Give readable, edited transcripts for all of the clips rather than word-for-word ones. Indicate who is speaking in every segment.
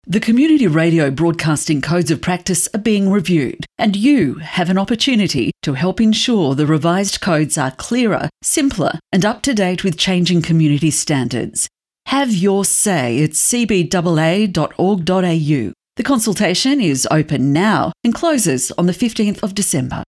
Speaker 1: The Community Radio Broadcasting Codes of Practice are being reviewed, and you have an opportunity to help ensure the revised codes are clearer, simpler, and up to date with changing community standards. Have your say at cbaa.org.au. The consultation is open now and closes on the 15th of December.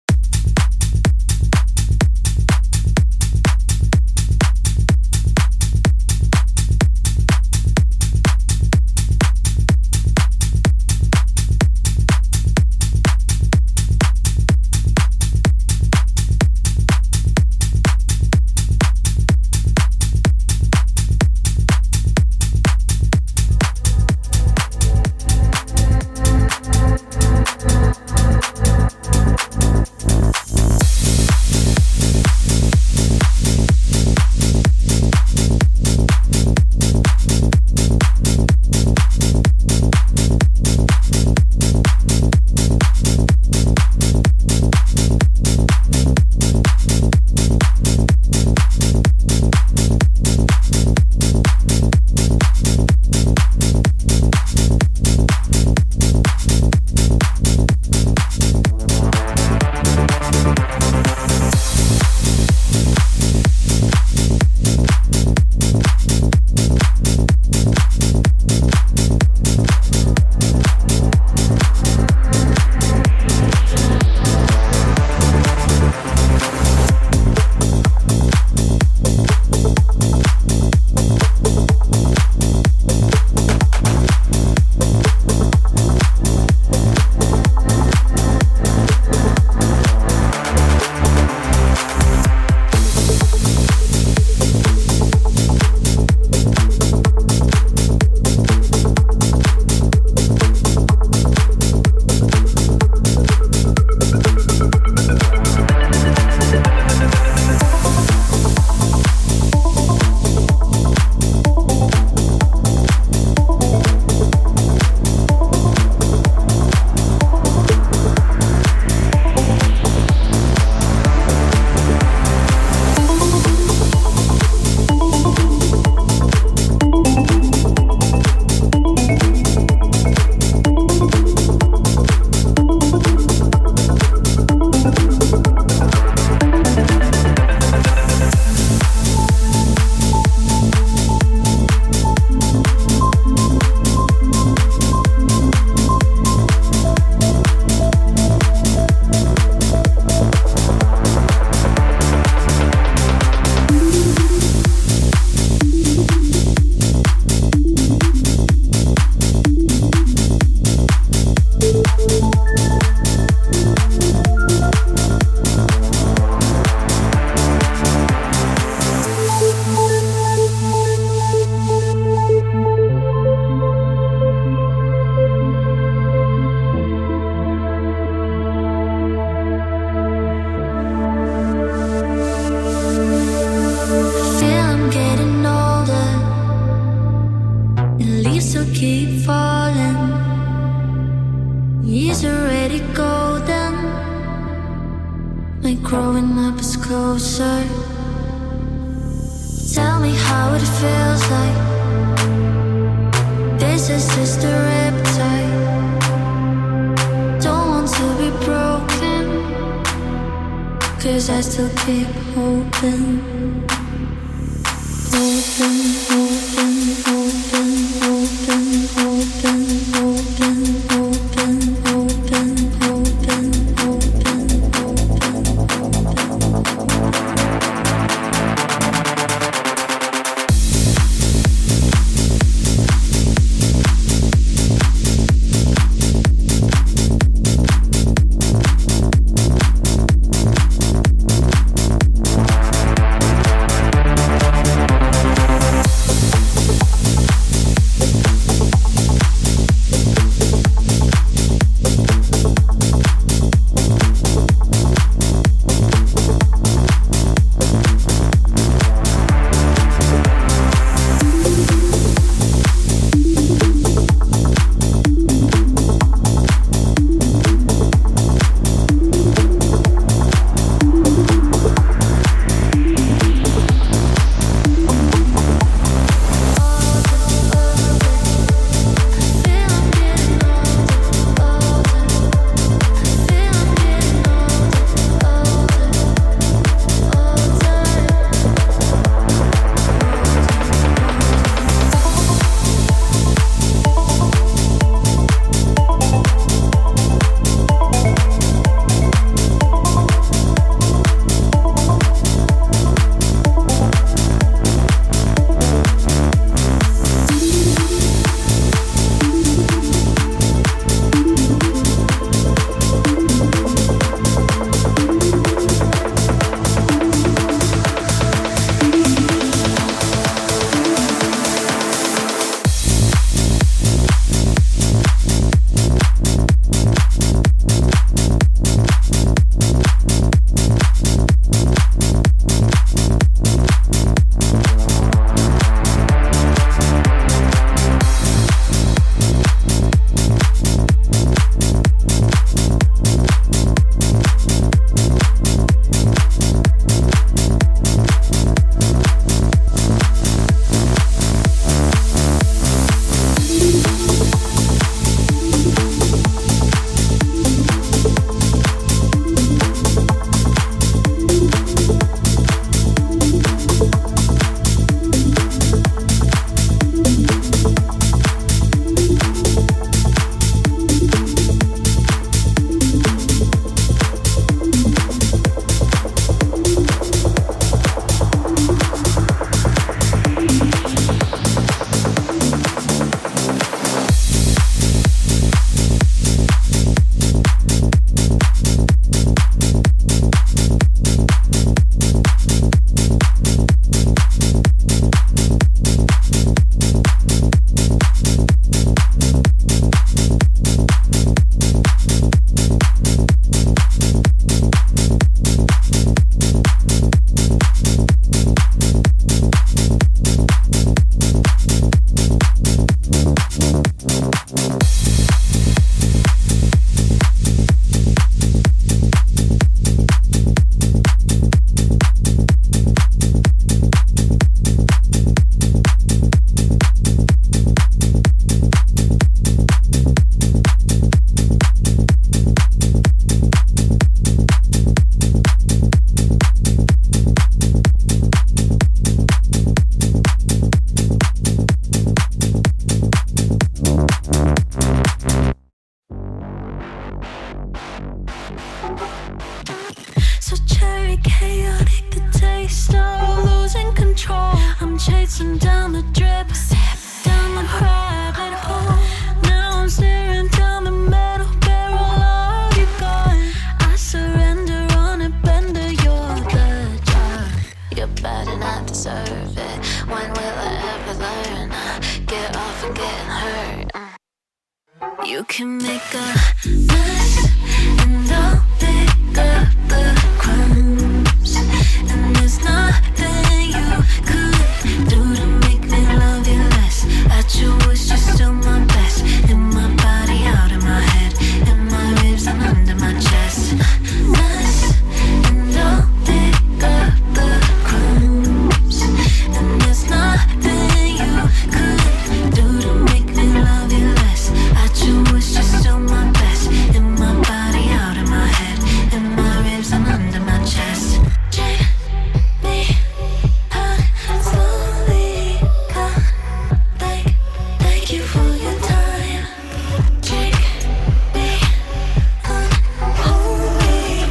Speaker 2: start losing control. I'm chasing down the drip, down the rabbit hole. Now I'm staring down the metal barrel of you gone. I surrender on a bender, you're the drug. You're bad and I deserve it. When will I ever learn? Get off and getting hurt. You can make a mess and I'll pick up the crumbs. And there's nothing you could do to make me love you less. At your wish, you're still my best. In my body, out of my head, in my ribs and under my chest. Mess and I'll pick up the crumbs. And there's nothing you could do to make me love you less. At your wish, you're still my best. In my body, out of my head, in my ribs and under my chest. Take me out slowly, come. Thank you for your time. Take me on, hold me.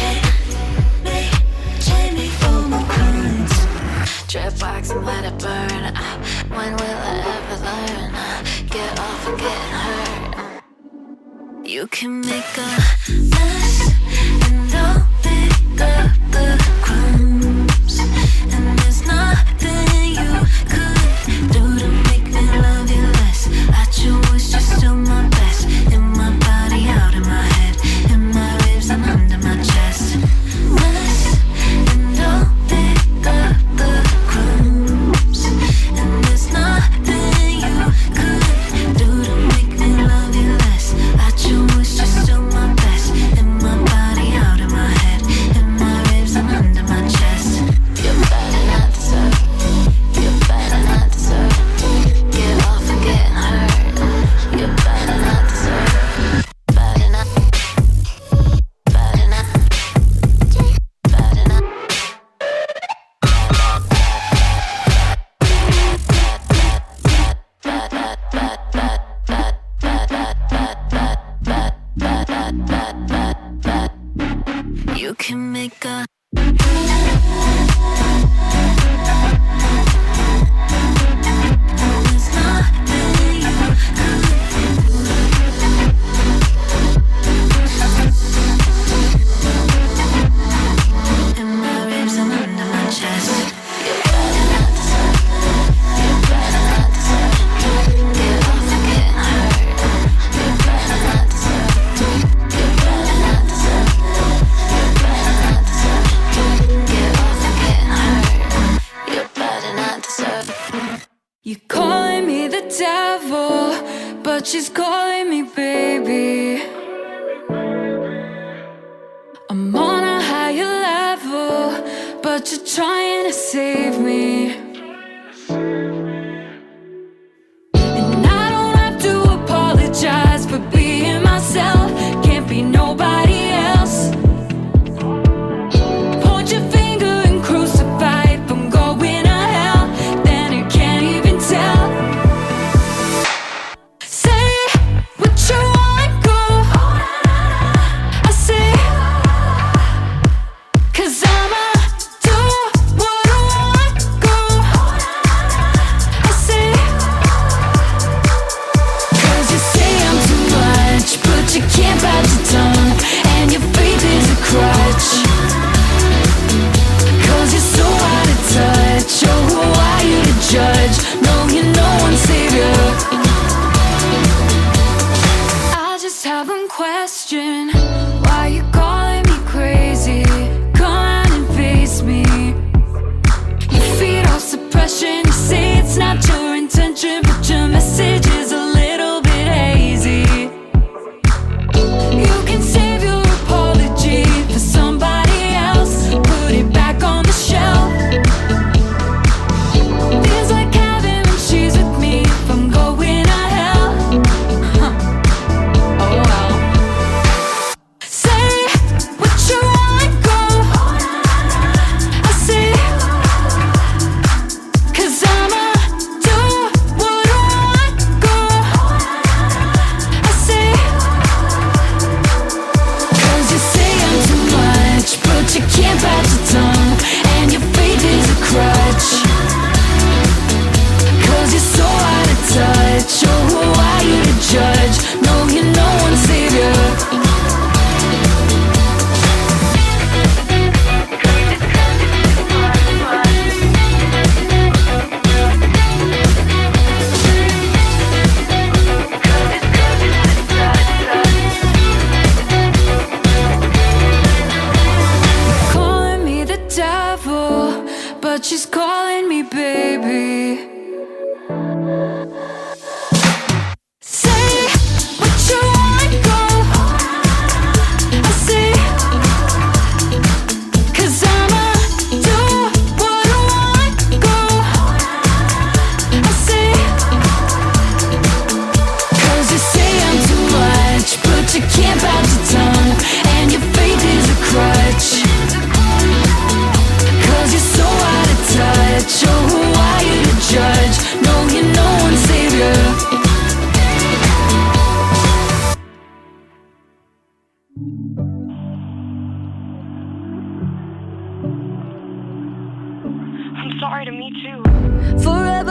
Speaker 2: Take me for my crimes. Drip wax and let it burn. When will I ever learn? Get off and get hurt. You can make a mess and I'll pick up the crumbs. And there's nothing you could do to make me love you less. At your wish, you're still my best. In my body, out of my head, in my ribs and under my chest. Mess and I'll pick up the crumbs. And there's nothing you could do to make me love you less. At your wish, you're still my best. In my body, out of my head, in my ribs and under my chest. You're bad and I deserve. You're bad and I deserve. Get off and get hurt. You're bad and I deserve. Bad and I. Bad and I. Bad and I. You can make a there's nothing you in my ribs and under my chest. You're bad and I deserve. You're bad and I deserve. Get off and get hurt. You're bad and I deserve. You're bad and I deserve. You're bad and I deserve. Get off and get hurt. You're bad and I deserve.
Speaker 3: You're calling me the devil, but she's calling me baby. I'm on a higher level, but you're trying to save me. And I don't have to apologize for being myself. Can't be nobody else. Point your finger and crucify if I'm going to hell. Then you can't even tell. Say what you want, go. I say, 'cause I'ma do what I want, go. I say, 'cause you say I'm too much, but you can't bite your tongue, and your faith is a crutch. 'Cause you're so out of touch. Oh, who are you to judge? No, you're no one's savior. I just have one question. Why you calling me crazy? Come on and face me. You feed off suppression. You say it's not your intention, but your message is a little bit hazy. You can save your apology for somebody else. Put it back on the shelf. Feels like heaven when she's with me. If I'm going to hell, oh well. Say what you want, go. I say, 'cause I'ma do what I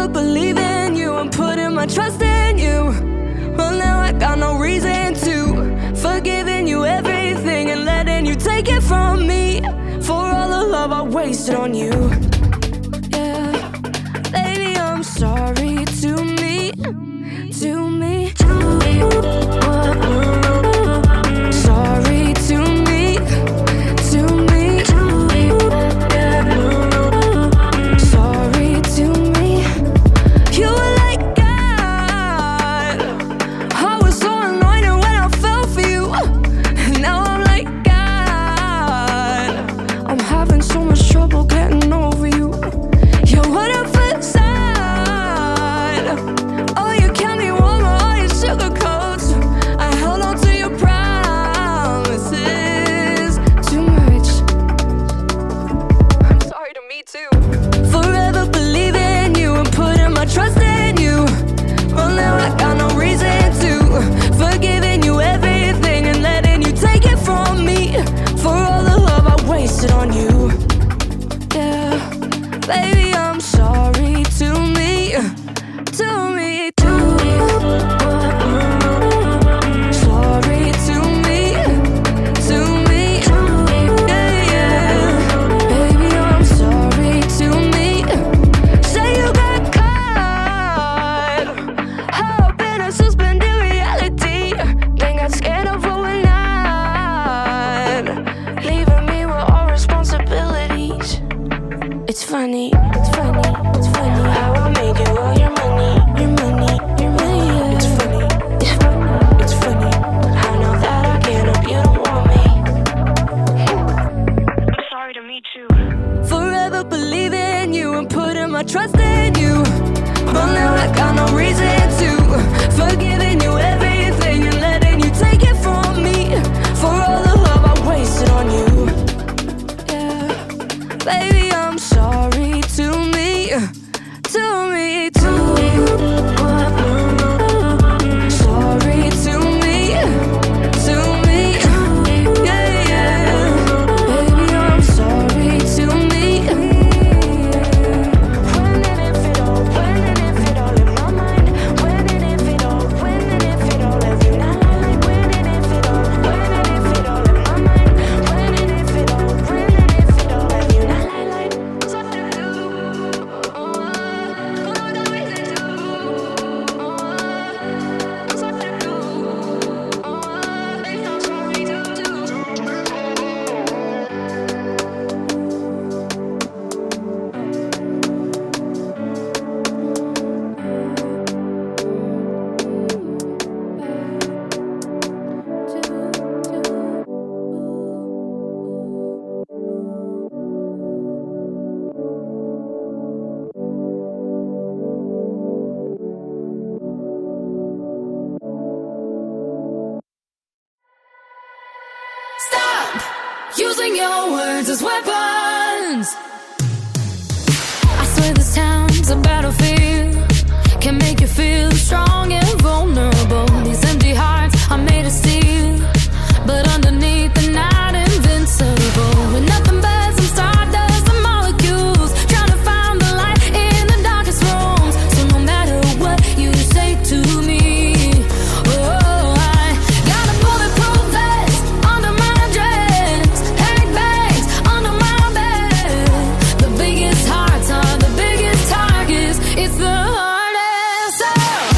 Speaker 3: Forever believing you and putting my trust in you. Well, now I got no reason to. Forgiving you everything and letting you take it from me. For all the love I wasted on you. Yeah, baby, I'm sorry to me. To me. Sorry to me. To me. Sorry to me. You were like God. I was so anointed when I fell for you. Now I'm like God. I'm having so much trouble getting over you. You're what I first side. Oh, you kept me warm with all your sugar coats. I held on to your promises too much. I'm sorry to me too. Forever believing you and putting my trust in you. Well, now I got no reason to. Forgiving you everything and letting you take it from me. For all the love I wasted on you. Yeah, baby, I'm sorry to me. To me, to me. Sorry to me. To me. Yeah, yeah. Baby, I'm sorry to me. Say you got caught up in a suspended reality. Then got scared of what we're not. Leaving me with all responsibilities. It's funny, it's funny, it's funny how I made you all your money, your money, your money. Yeah. It's funny, it's funny, it's funny how now that I can't help you don't want me. I'm sorry to me too. Forever believing you and putting my trust in you. But now I got no reason to. Forgiving you everything and letting you take it from me. For all the love I wasted on you. Yeah, baby, I'm sorry to me. To me, to me. Sorry to me. To me. Yeah, yeah. Baby, I'm sorry to me. When and if it all, when and if it all in my mind. When and if it all, when and if it all every night. When and if it all, when and if it all in my mind. When and if it all, when and if it all every night. Stop using your words as weapons. I swear this town's a battlefield. Can make you feel strong and vulnerable. These empty hearts are made of steel, but underneath they're not invincible. With nothing but some stardust and molecules, trying to find the light in the darkest rooms. So no matter what you say to me, oh, I got a bulletproof vest under my dress, handbags under my bed. The biggest hearts are the biggest targets. It's the hardest. So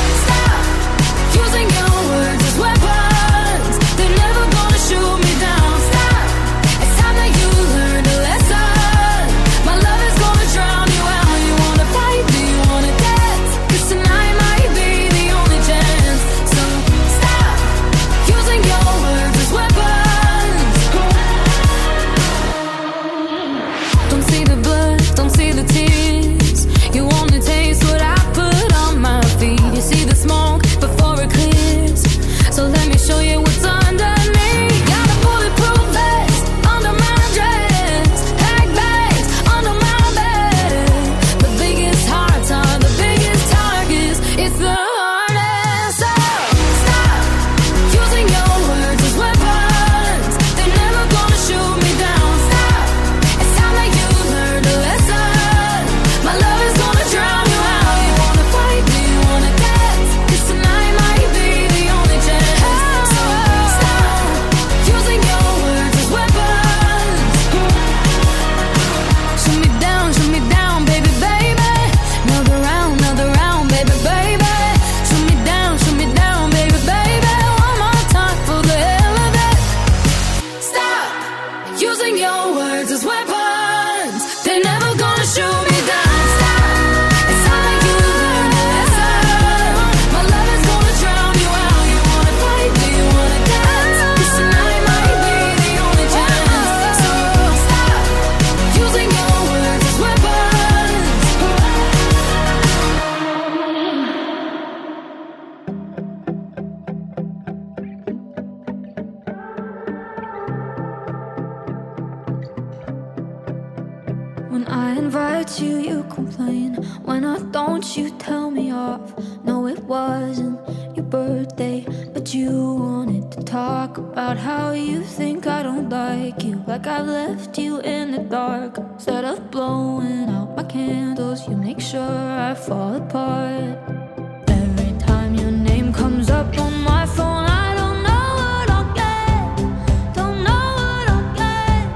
Speaker 3: I invite you, you complain. When I don't, you tell me off. No, it wasn't your birthday, but you wanted to talk about how you think I don't like you, like I've left you in the dark. Instead of blowing out my candles, you make sure I fall apart. Every time your name comes up on my phone, I don't know what I'll get, don't know what I'll get.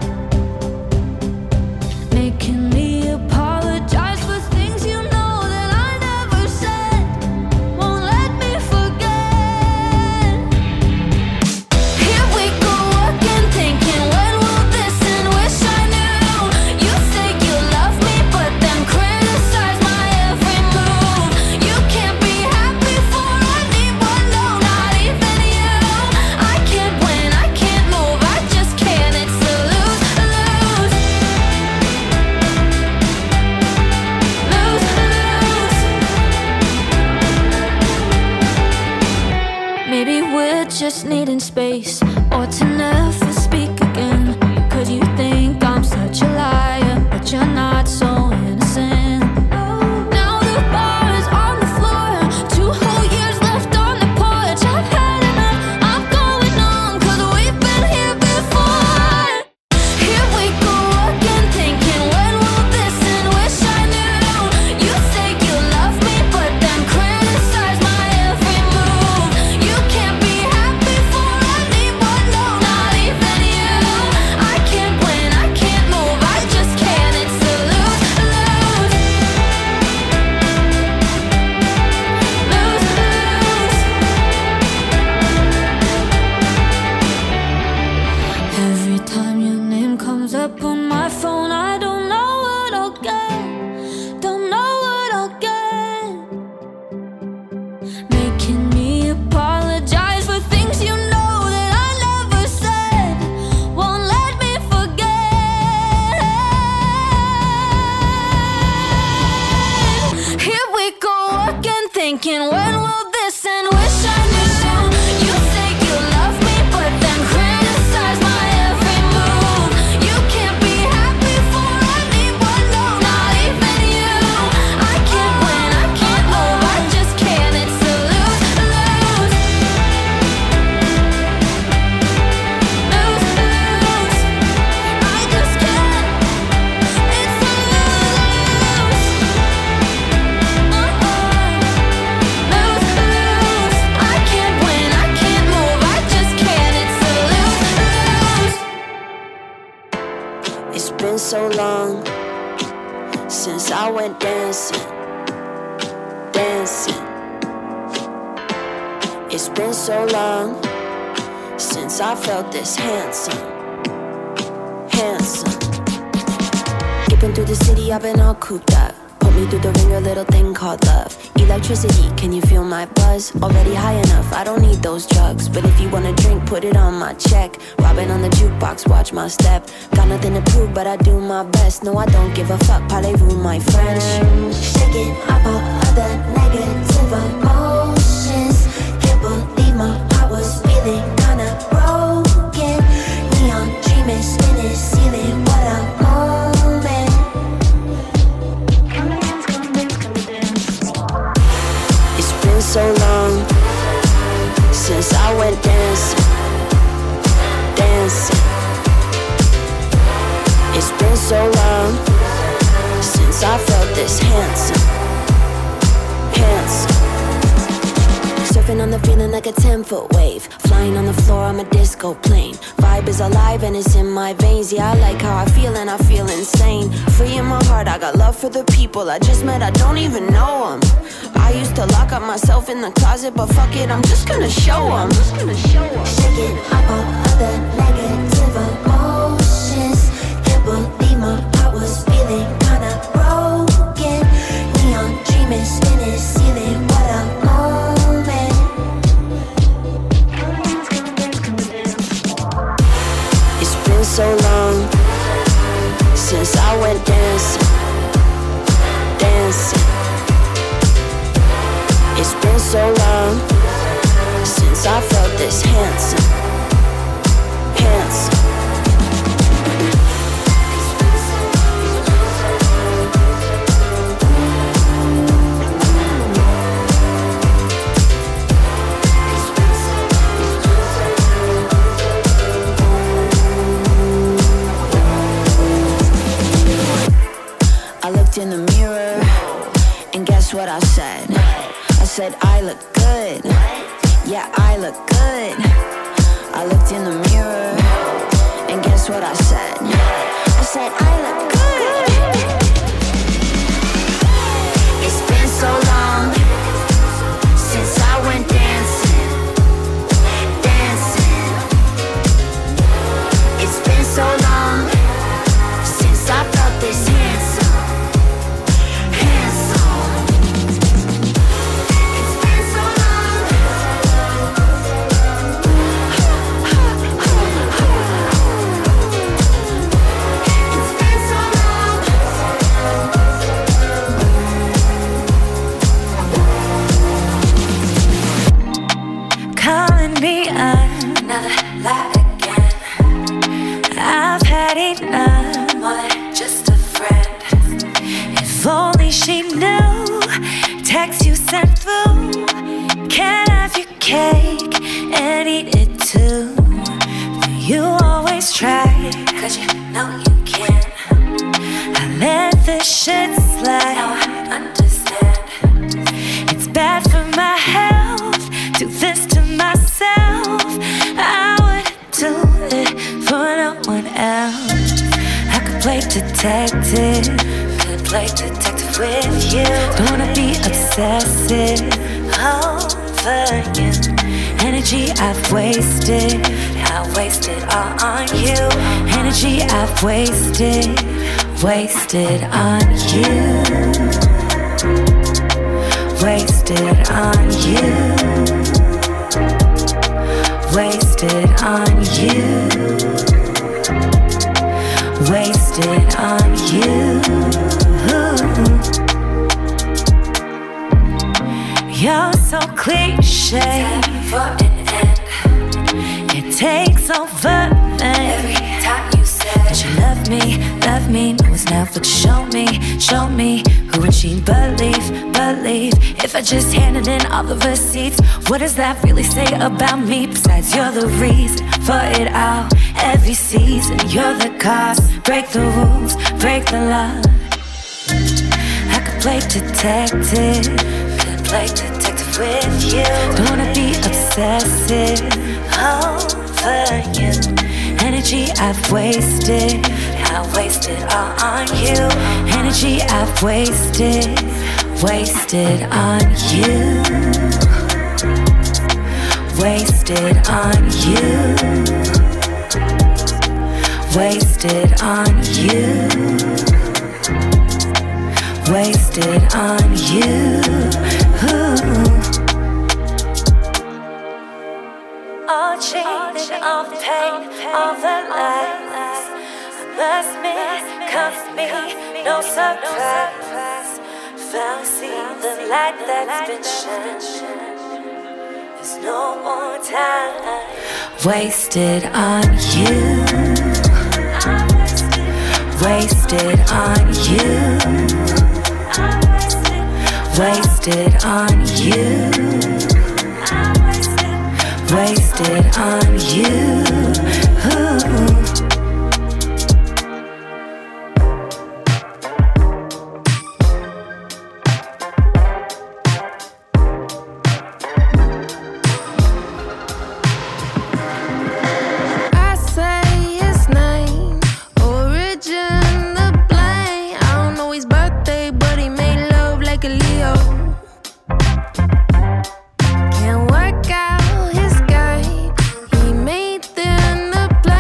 Speaker 3: Making me apologize for things you know that I never said. Won't let me forget. Here we go again, thinking when will this end? Wish I knew. You say you love me, but then criticize my every move. You can't be happy for anyone, no, not even you. I can't win, I can't move, I just can't. It's a lose-lose. Maybe we're just needing space, or to never speak again. Cause you think I'm such a liar, but you're not so innocent. Now the bar is on the floor, 2 whole years left on the porch. I've had enough, I'm going on, cause we've been here before. Here we go again, thinking when will this end? Wish I knew. You say you love me, but then criticize my every move. You can't be happy for anyone, no, not even you. I can't win, I can't move, I just can't. It's a lose-lose. Lose-lose. Every time your name comes up on my phone, I don't know what I'll get, don't know what I'll get. Making me apologize for things you know that I never said. Won't let me forget. Here we go again, thinking when will this end? Wish I knew. You say you love me, but then criticize my every move. You can't be happy for anyone, no, not even you. I can't win, I can't move, I just can't. It's a lose-lose. Lose-lose. I just can't. It's a lose-lose. Lose-lose. I can't win, I can't move, I just can't. It's a lose-lose.
Speaker 4: It's been so long since I went dancing, dancing. It's been so long since I felt this handsome, handsome. Dipping through the city, I've been all cooped up. Put me through the ringer, little thing called love. Electricity, can you feel my buzz? Already high enough, I don't need those drugs. But if you wanna drink, put it on my check. Robbing on the jukebox, watch my step. Got nothing to prove, but I do my best. No, I don't give a fuck, parlez-vous, my French. Shaking up all other negative emotions. Can't believe my heart was feeling kinda broken. Neon dreaming, spinning, ceiling, what a moment. It's been so long since I went dancing, dancing. It's been so long since I felt this handsome, handsome. Surfing on the feeling like a 10-foot wave. Flying on the floor, I'm a disco plane. Vibe is alive and it's in my veins. Yeah, I like how I feel and I feel insane. Free in my heart, I got love for the people I just met, I don't even know them. I used to lock up myself in the closet, but fuck it, I'm just gonna show them. Shaking up all other negative emotions. Can't believe my heart was feeling kinda broken. Neon dreaming, spinning, ceiling, what a moment. It's been so long since I went dancing, dancing. It's been so long since I felt this handsome, handsome. I look good. Yeah, I look good. I looked in the mirror, and guess what I said? I said, I look good. It's been so long since I went dancing, dancing. It's been so long since I felt this handsome, handsome. It's been so long. It's been so long.
Speaker 3: Calling me another lie again. I've had enough, more than just a friend. If only she knew. Text you sent through. Can I have your cake and eat it too? You always try, 'cause you know you can. I let this shit slide. Now I understand. It's bad for my health. Do this to myself. I wouldn't do it for no one else. I could play detective. Could play detective with you. Don't wanna be obsessive over you. Energy I've wasted. I wasted all on you. Energy I've wasted. Wasted on you. Wasted on you. Wasted on you. Wasted on you. You're so cliche. For an end. It takes over every time you say that you love me, love me. No, it's never to show me who would she believe. If I just handed in all the receipts, what does that really say about me? Besides, you're the reason for it all. Every season, you're the cause. Break the rules, break the law. I could play detective. Could play detective with you. Don't wanna be obsessive over you. Energy I've wasted. I wasted all on you. Energy I've wasted. Wasted on you. Wasted on you. Wasted on you. Wasted on you. All cheating, all pain, all the lies. Must miss, comes me, no surprise. Found, see the light that's been shined. There's no more time. Wasted on you. Wasted on you. Wasted on you. Wasted on you.
Speaker 2: Can't work out his game. He made them the play.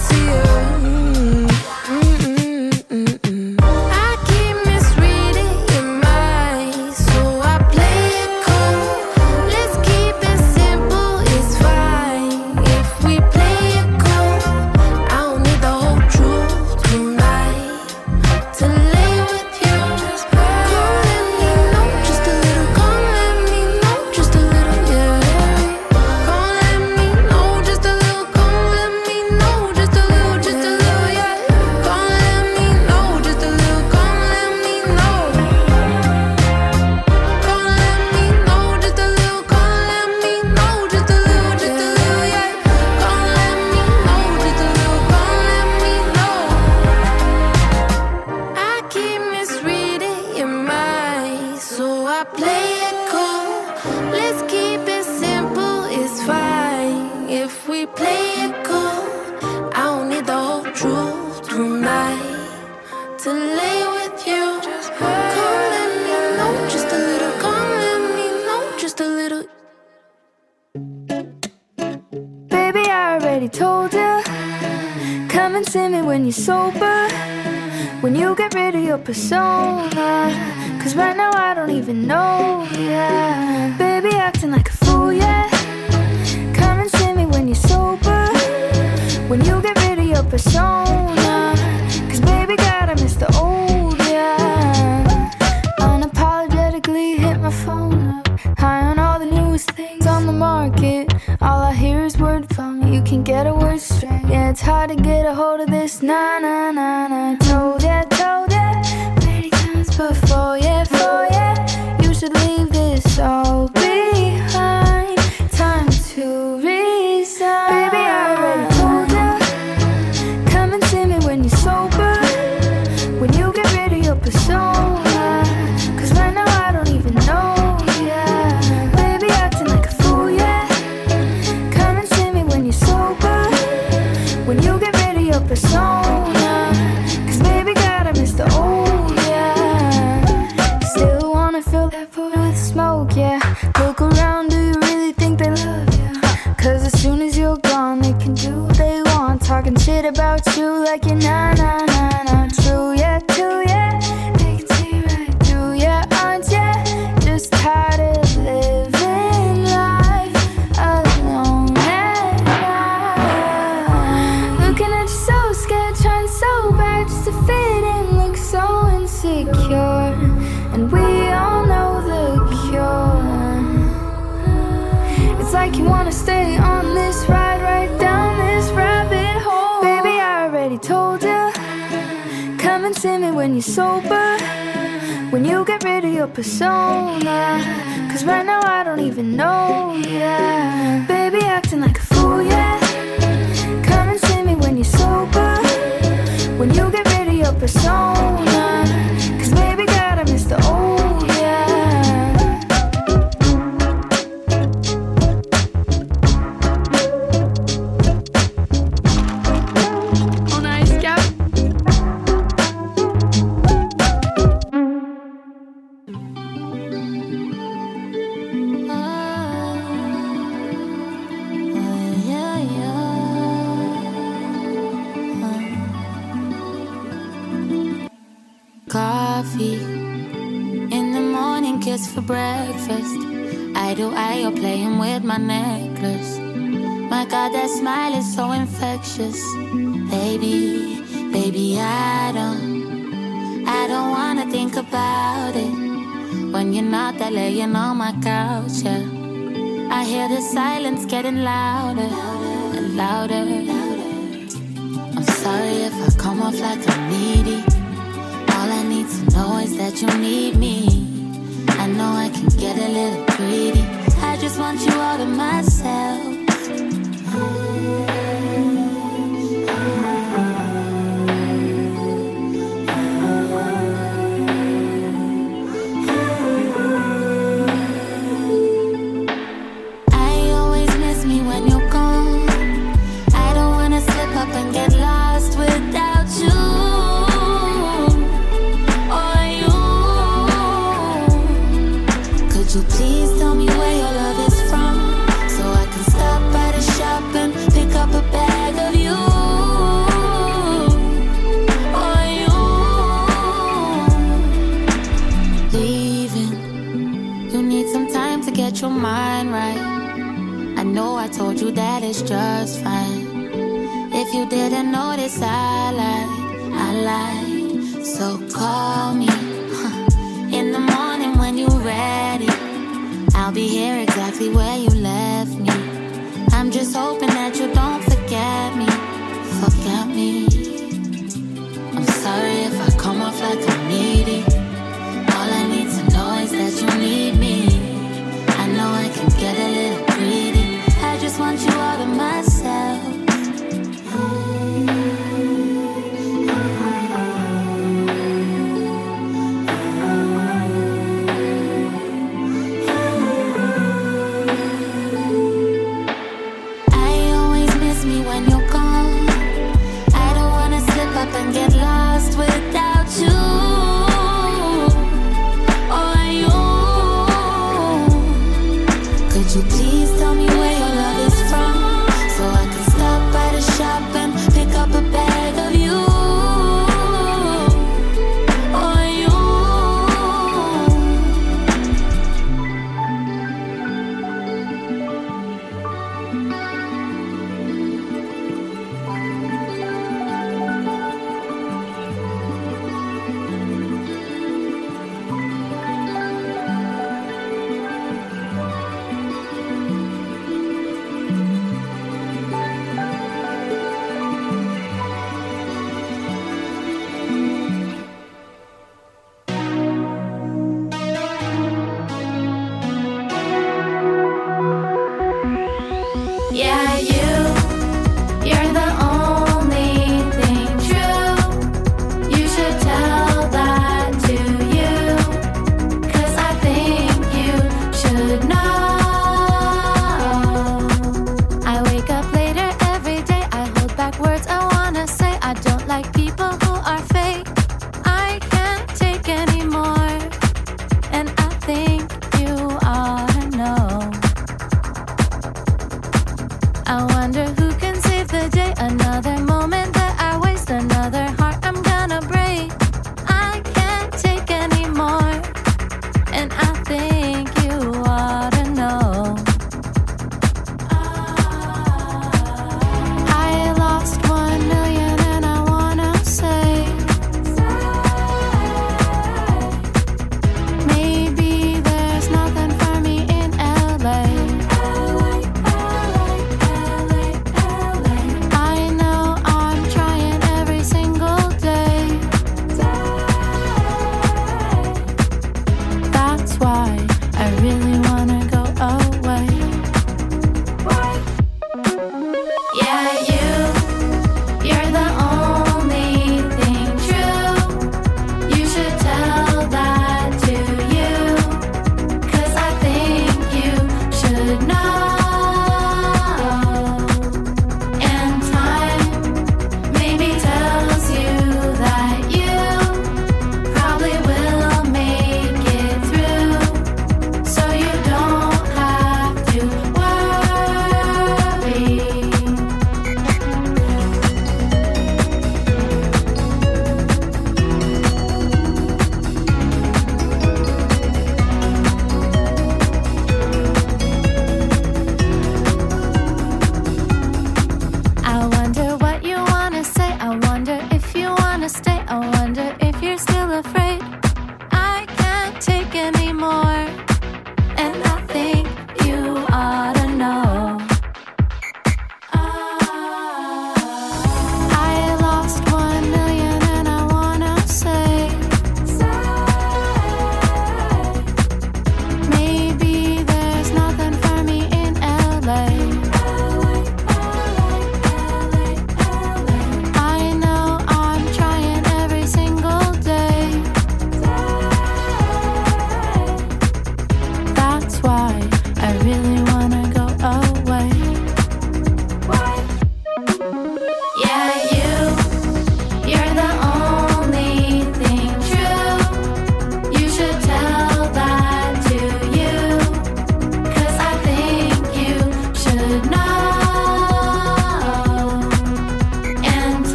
Speaker 3: see you. I keep misreading your mind, so I play it cool. Let's keep it simple, it's fine. If we play it cool, I don't need the whole truth tonight to lay with you. Just come let me know, just a little. Come let me know, just a little, yeah. Come let me know, just a little. Come let me know, just a little, yeah. Come let me know, just a little. Come let me know. Come let me know, just a little. Come let me know, just a little, yeah. Come let me know, just a little. Come let me know. I keep misreading your mind, so I play it cool. Let's keep it simple, it's fine. If we play it cool, I don't need the whole truth tonight to lay with you. Come let me know, just a little. Come let me know, just a little.
Speaker 5: Baby, I already told you. Come and see me when you're sober. When you get rid of your persona. Cause right now I don't even know, yeah. Baby, acting like a fool, yeah. Come and see me when you're sober. When you get rid of your persona. Cause baby, God, I miss the old, yeah. Unapologetically hit my phone up. High on all the newest things on the market. All I hear is word vomit. You can get a word straight. Yeah, it's hard to get a hold of this. Nah, nah, nah, nah. Told ya many times before, yeah, you should leave this all behind. Time to resign. Baby, I already told ya. Come and see me when you're sober. When you get rid of your persona. Cause right now I don't even know, yeah. Baby, acting like a fool, yeah. Come and see me when you're sober. When you get rid of your persona. Cause baby, God, I miss the old, yeah. Still wanna fill that void with smoke, yeah. Look around, do you really think they love you? Cause as soon as you're gone, they can do what they want. Talking shit about you like you're nah, nah, nah, nah. True, yeah, they can see right through ya, aren't ya? Just tired of living life alone at night. Looking at you so scared, trying so bad just to fit in, look so insecure. And we all know the cure. It's like you wanna stay on this ride, right down this rabbit hole. Baby, I already told ya. Come and see me when you're sober. When you get rid of your persona. Cause right now I don't even know, yeah. Baby, acting like a fool, yeah. Come and see me when you're sober. When you get rid of your persona. Cause baby, God, I miss the old, yeah. Oh, nice, Cap.
Speaker 3: Coffee in the morning, kiss for breakfast. Eye to eye, you're playing with my necklace. My God, that smile is so infectious. Baby, I don't wanna think about it when you're not there laying on my couch, yeah. I hear the silence getting louder and louder. I'm sorry if I come off like I'm needy. All I need to know is that you need me. I know I can get a little greedy. I just want you all to myself. Please tell me where your love is from, so I can stop If you didn't notice, I lied. So call me in the morning when you're ready. I'll be here exactly where you left me. I'm just hoping that you don't forget me. Forget me. I'm sorry if I come off like I'm needy. All I need to know is that you need me. I know I can get a little greedy. I just want you all to myself. I always miss me when you're gone. I don't wanna slip up and get lost without you. Could you please tell me where your love is from, so I can stop by the shop and pick up a bag of you? Or you? Yeah, you're the only thing true. You should tell that to you, 'cause I think you should know. I wake up later every day. I hold back words I wanna say. I don't like people who are fake. I can't take anymore, and I think you ought to know. I wonder who can save the day. Another moment that I waste, another heart I'm gonna break. I can't take anymore, and I think you ought to know. I lost one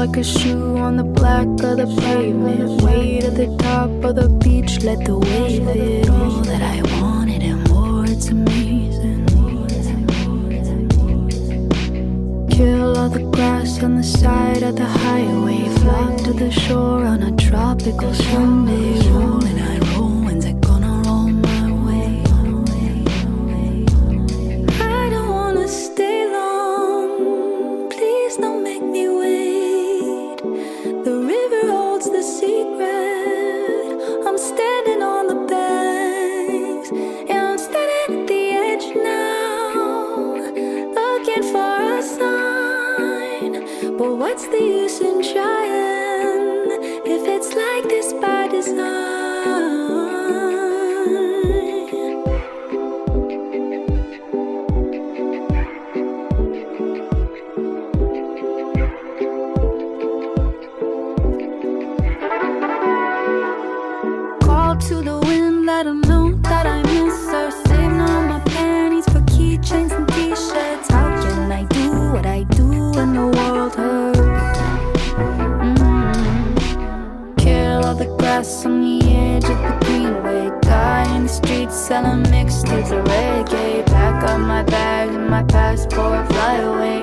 Speaker 5: like a shoe on the black of the pavement. Way to the top of the beach, let the wave hit. All that I wanted and more, it's amazing. Kill all the grass on the side of the highway. Flock to the shore on a tropical Sunday. Roll and I roll, when's it gonna roll my way? I don't wanna stay long, please don't make me wait. The river holds the secret, I'm standing on the banks. Yeah, I'm standing at the edge now, looking for a sign. But what's the use in trying if it's like this by design? Call to the wind, let 'em know that I miss her. Saving all my panties for keychains and t-shirts. How can I do what I do when the world hurts? Kill all the grass on the edge of the greenway. Guy in the streets selling mixtapes of reggae. Pack up my bag and my passport, fly away.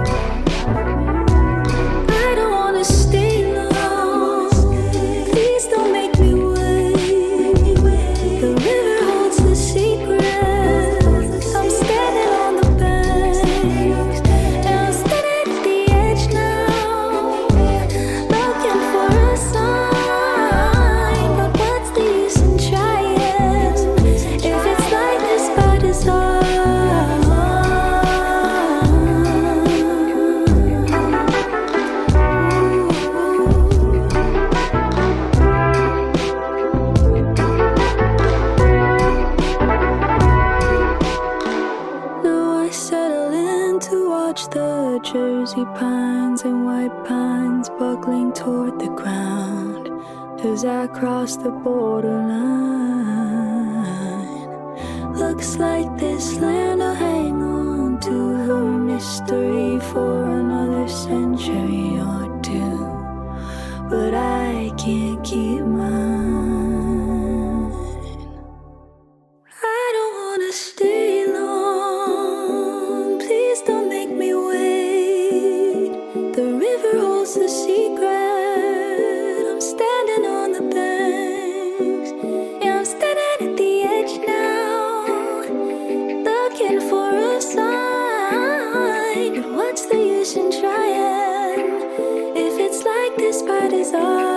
Speaker 5: I don't wanna stay long, please don't make me wait. The river holds the secret, I'm standing on the banks. And I'm standing at the edge now, looking for a sign. But what's the use in trying if it's like this by design? Now I settle in to watch the Jersey pines and white pines buckling toward the ground as I cross the borderline. Looks like this land will hang on to her mystery for another century or two, but I can't keep mine. I don't wanna stay long, please don't make me wait. The river holds the secret, I'm standing on the banks. Yeah, I'm standing at the edge now, looking for a sign. But what's the use in trying if it's like this by design?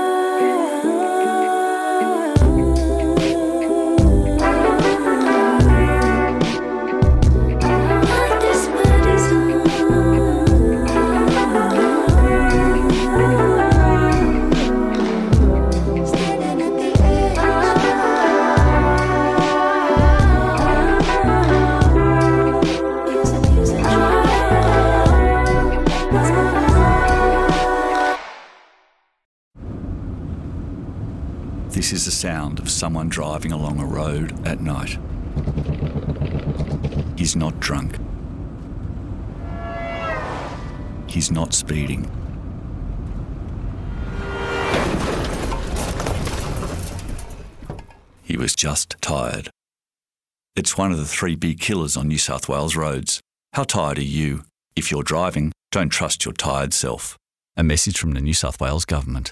Speaker 5: Like this by design. Standing at the edge. Use and try. What's going on?
Speaker 6: This is the sound of someone driving along a road at night. He's not drunk. He's not speeding. He was just tired. It's one of the 3 big killers on New South Wales roads. How tired are you? If you're driving, don't trust your tired self. A message from the New South Wales Government.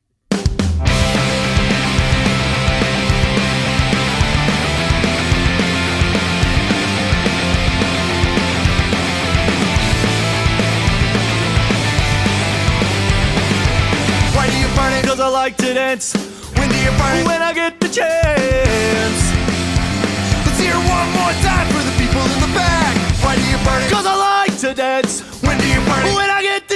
Speaker 7: Why do you burn it? 'Cause I like to dance. When do you burn it? When I get the chance. Let's hear one more time for the people in the back. Why do you burn it? 'Cause I like to dance. When do you burn it? When I get the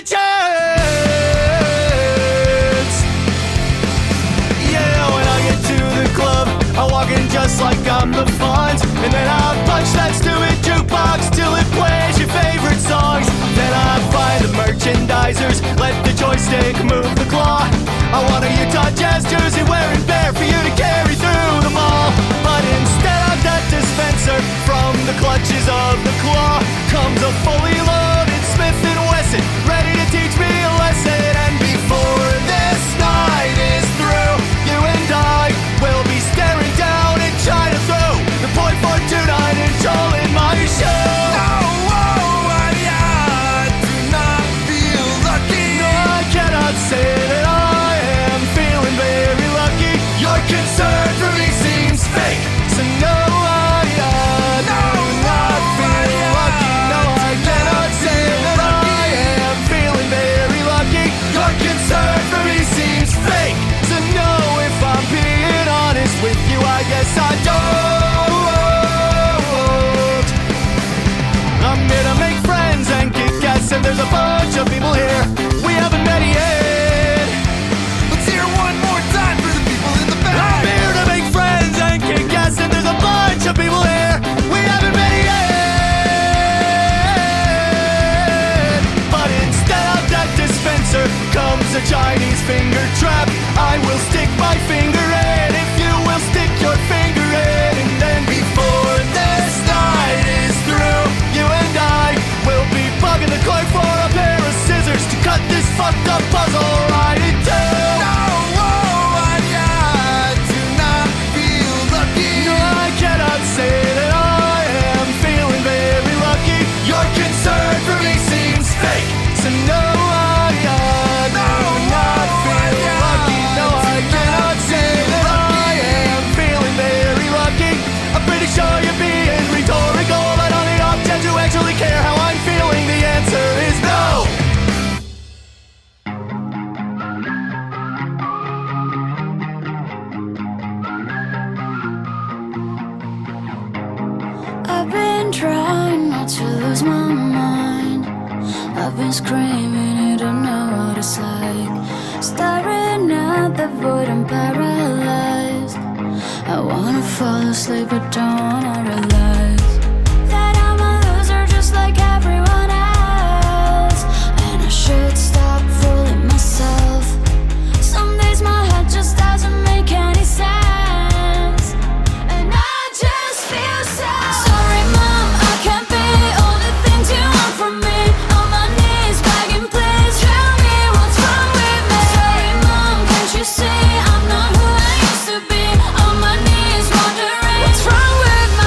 Speaker 7: chance. Yeah, when I get to the club, I walk in just like I'm the Fonz. And then I punch that stupid jukebox till it plays your favorite songs. Then I find the merchandisers, let the joystick move the claw. I want a Utah Jazz jersey wearing bare for you to carry through the mall. But instead of that dispenser, from the clutches of the claw comes a fully loaded Smith & Wesson, ready to teach me a lesson and be finger trap. I will stick my finger in if you will stick your finger in. And then before this night is through, you and I will be bugging the clerk for a pair of scissors to cut this fucked up puzzle right in two. Say that I am feeling very lucky. Your concern for me seems fake, so no, I do not feel lucky. No, I cannot say that I am feeling very lucky. I'm pretty sure you're being rhetorical, but on the off chance you actually care how I'm feeling, the answer is no.
Speaker 3: I've been trying not to lose my mind. I've been screaming, you don't know what it's like. Staring at the void, I'm paralyzed. I wanna fall asleep, but don't wanna realize that I'm a loser just like everyone else. And I should stop fooling myself. Some days my head just doesn't make any sense, and I just feel sad. Sorry mom, I can't be all the things you want from me. On my knees begging, please tell me what's wrong with me. Sorry mom, can't you see I'm not who I used to be? On my knees wondering what's wrong with my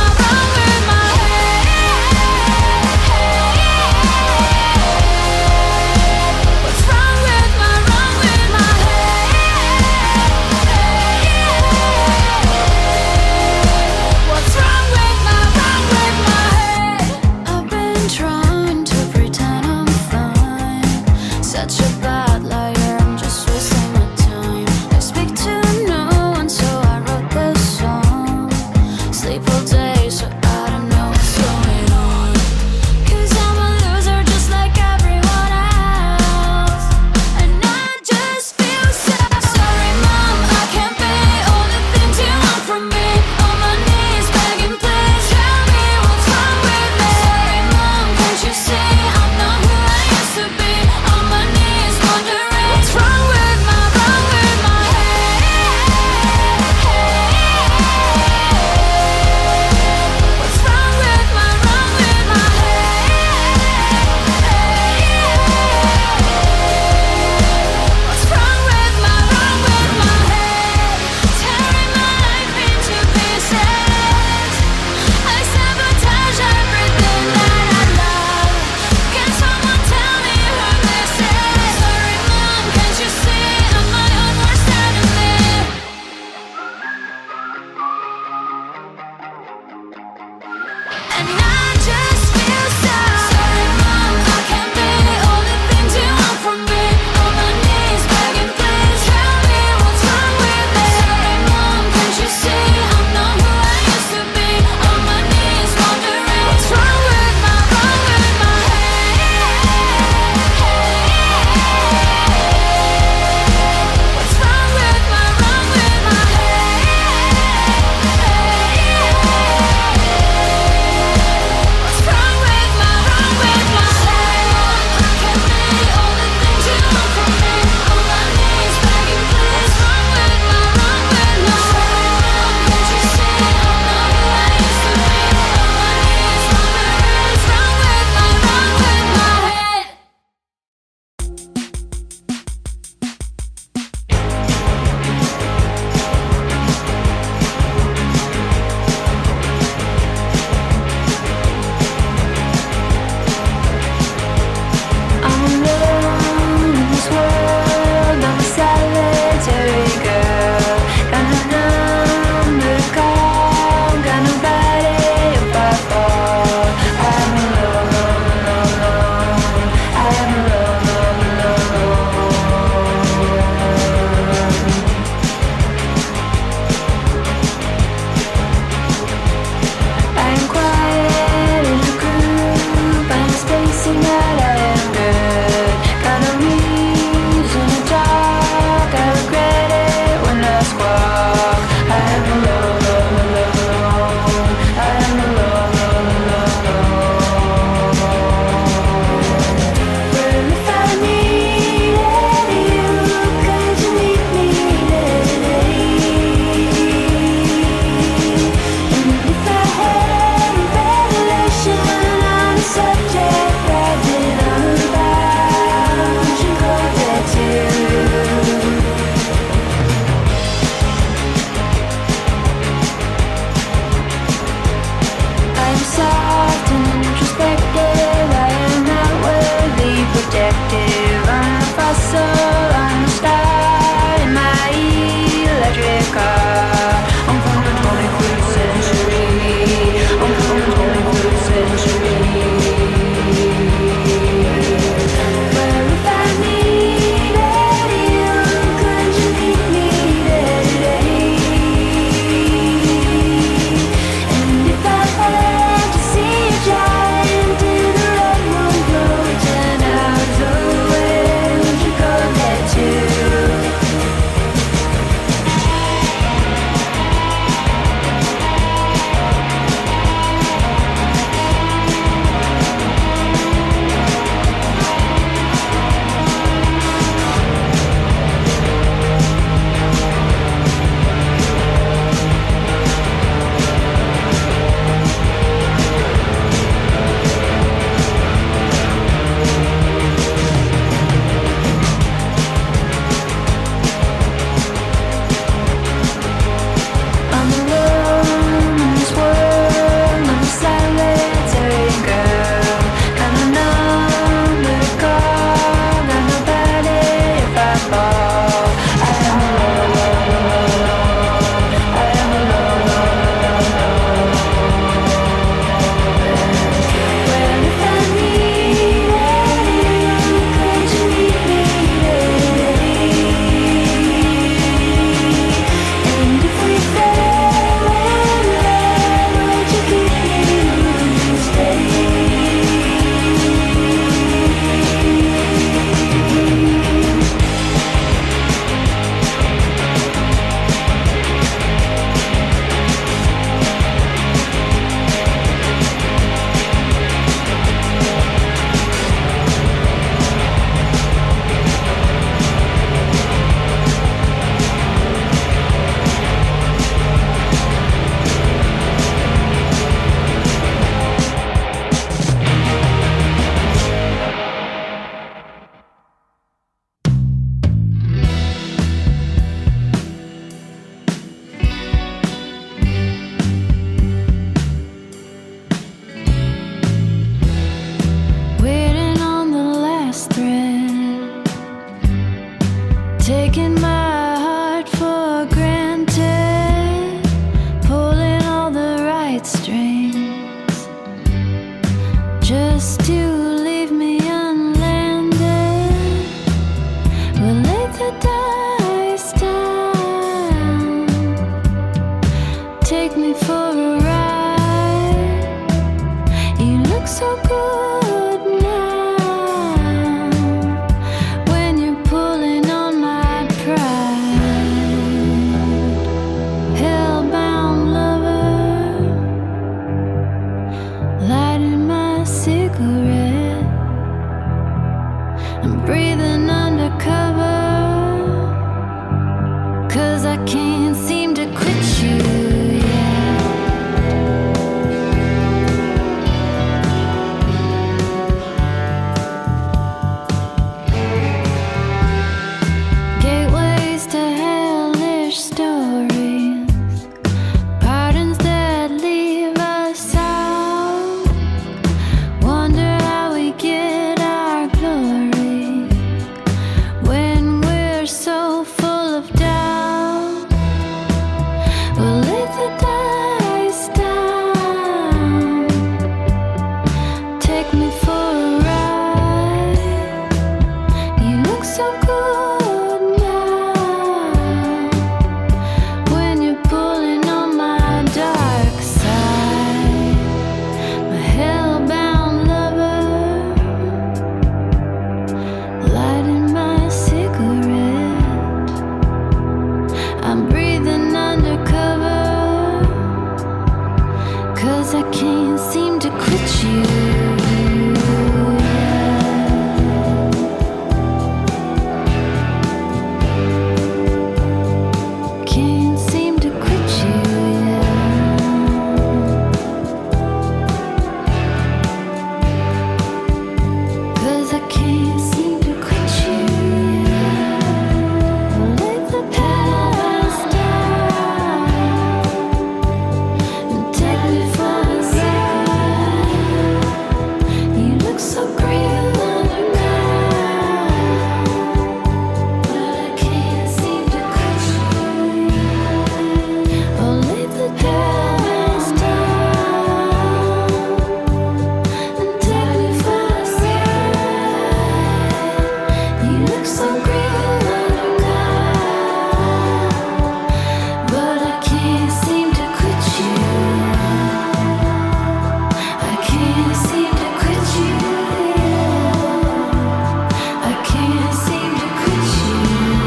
Speaker 3: still leave me unlanded. We'll lay the dice down. Take me for a ride. You look so good now when you're pulling on my pride. Hellbound lover, lighting my cigarette. I'm breathing undercover, 'cause I can't seem to quit you. Gateways to hellish stories, pardons that leave us out. Wonder how we get our glory when we're so full of doubt. We'll lay the dice down. Take me for a ride. You look so good now when you're pulling on my dark side. My hellbound lover, lighting my cigarette. I'm breathing undercover, 'cause I can't seem to quit you. Can't seem to quit you, yeah. 'Cause I can't seem to quit you, yeah. Lay the past down and take me for a ride. You look so great under now, but I can't seem to quit you. Oh, lay the past down and take me for a ride. You look so great under now, but I can't seem to quit you. I can't seem to quit you. I can't seem to quit you.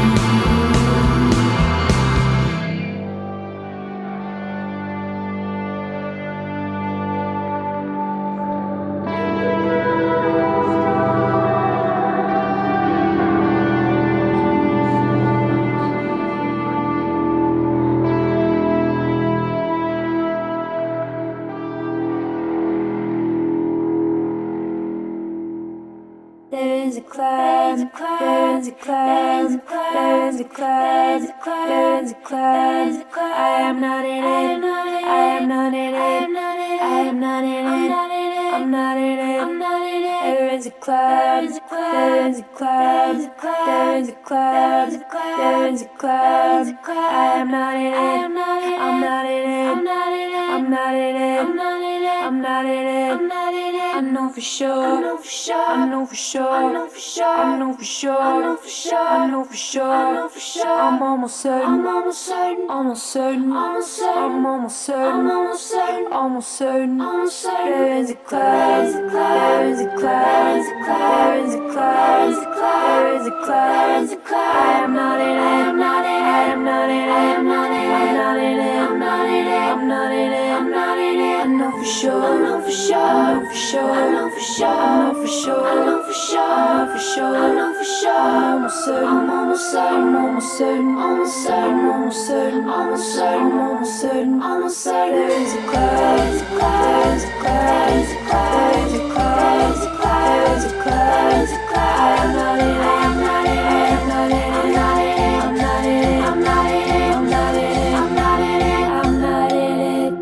Speaker 5: There's a cloud, there's a cloud, there's a cloud, there's a cloud, there's a cloud. I am not in it, I am not in it, I am not in it, I'm not in it. There is a cloud, there is a cloud, there is a cloud, there is a cloud. I am not in it, I'm not in it, I'm not in it, I'm not in it, I'm not in it. I know for sure, I know for sure, I know for sure, I know for sure, I know for sure, I know for sure, I know for sure, I know for sure. I'm almost certain, I'm almost certain, almost certain, almost certain, I'm almost certain, I'm almost certain, almost certain, almost certain. There is a cloud, there is a cloud, there is a cloud, there is a cloud, I am not in it, I am not in it, I am not in it, I am not in it, I'm not in it, I'm not in it, I'm not in it, I'm not in it. I know for sure, I know for sure, I know for sure, I know for sure, I know for sure, I know for sure, I know for sure, I know for sure. I'm almost certain, I'm almost certain, I'm almost certain, almost certain, I'm almost certain, almost certain, I'm almost certain, almost certain. There is a cloud, there is a cloud, there is a cloud, there is a cloud, there is a cloud, there is a cloud. I am not in it, I am not in it, I am not in it, I'm not in it, I'm not in it, I'm not in it, I'm not in it, I'm not in it, I'm not in it.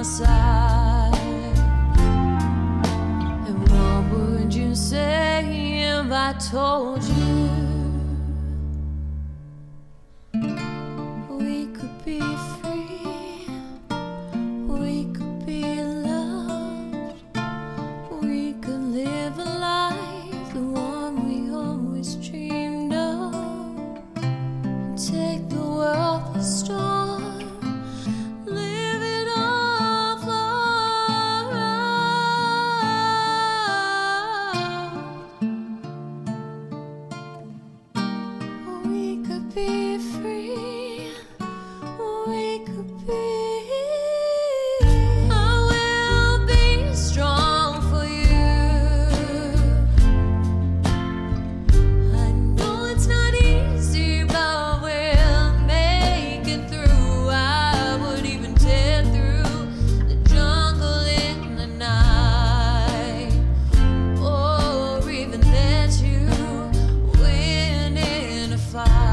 Speaker 3: side. And what would you say if I told you we could be free, we could be loved, we could live a life, the one we always dreamed of, and take the world by storm. Be free, we could be. I will be strong for you. I know it's not easy, but we'll make it through. I would even tear through the jungle in the night, or even let you win in a fight.